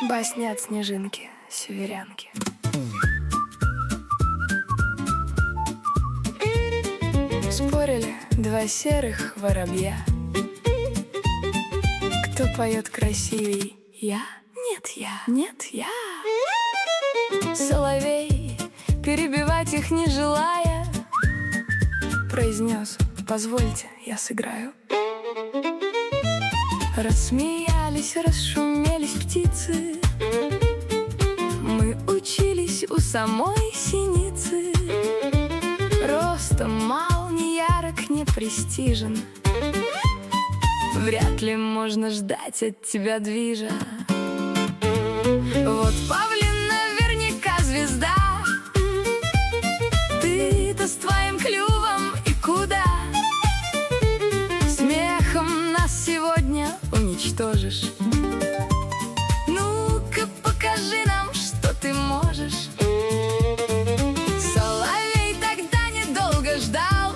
Басня от снежинки, северянки. Спорили два серых воробья, кто поет красивей, я? Нет, я. Нет, я. Соловей, перебивать их не желая, произнес: позвольте, я сыграю. Рассмеялись, расшумелись птицы, мы учились у самой синицы. Ростом мал, не ярок, не престижен, вряд ли можно ждать от тебя движа. Вот павлин наверняка звезда, ты-то с твоим клювом и куда? Смехом нас сегодня уничтожишь. Ну-ка покажи нам, что ты можешь. Соловей тогда недолго ждал,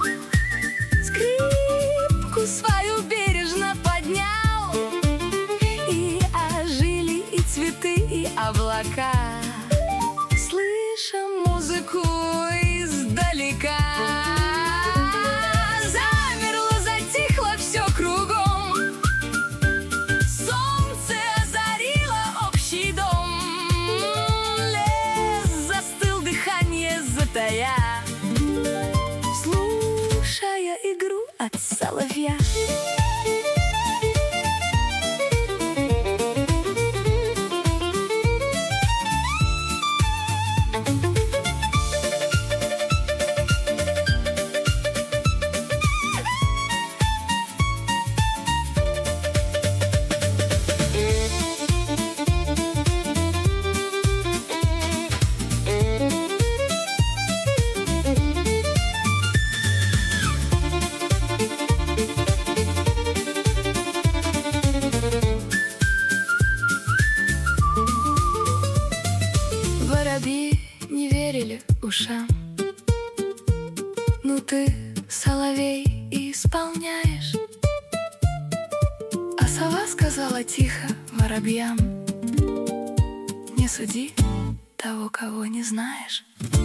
скрипку свою бережно поднял, и ожили и цветы, и облака, слыша музыку издалека. Замерло, затихло все кругом, солнце озарило общий дом. Лес застыл, дыхание затая, слушая игру от соловья. Воробьи не верили ушам. Ну ты, соловей, исполняешь. А сова сказала тихо воробьям: не суди того, кого не знаешь.